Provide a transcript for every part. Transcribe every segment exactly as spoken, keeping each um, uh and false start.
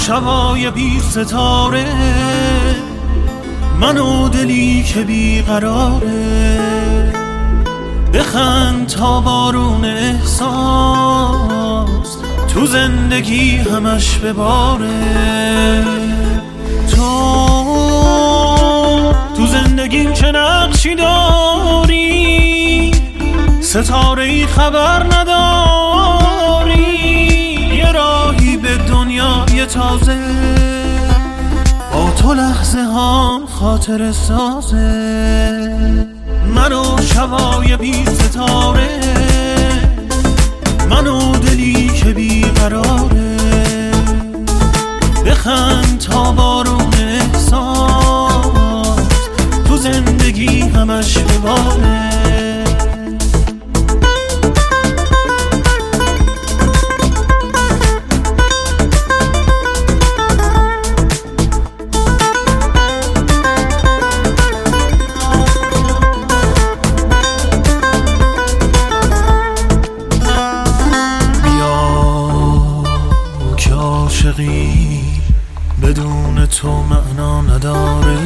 شبای بی ستاره، من و دلی که بی قراره. بخند تا بارون احساس تو زندگی همش بباره. تو تو زندگیم چه نقشی داری؟ ستاره‌ای خبر نداری؟ یه راهی به دنیای تازه، با تو لحظه ها خاطر سازه. منو شبای بی ستاره، منو دلی که بی قراره. بخند تا بارون احساس تو زندگی همش بباره. عاشقی بدون تو معنا نداره.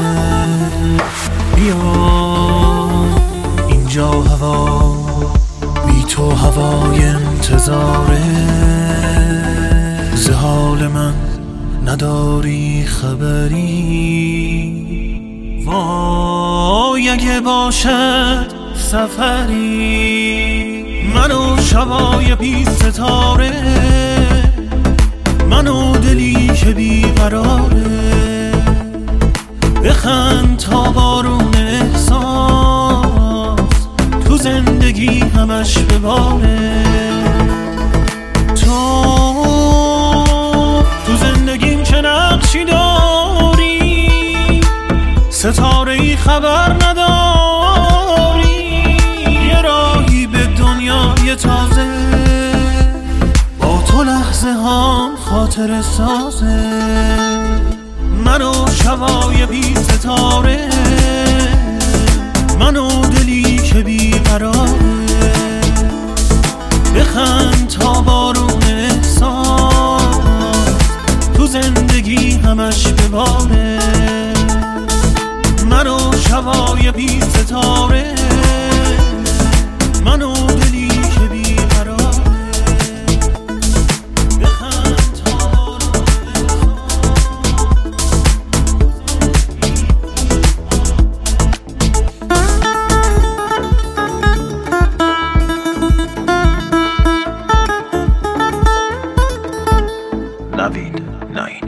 بیا اینجا هوا بی تو هوای انتظاره. ز حال من نداری خبری، وای اگه باشد سفری. منو شبای بی ستاره، منو دلی که بی قراره. بخند تا بارون احساس تو زندگی همش بباره. تو تو زندگیم چه نقشی داری؟ ستاره‌ای خبر نداری؟ یه راهی به دنیای تازه، با تو لحظه ها خاطر سازه. منو شبای بی ستاره، منو دلی که بی قراره. بخند تا بارون احساس تو زندگی همش بباره. منو شبای بی ستاره، منو دلی که بی قراره. Navid Naim.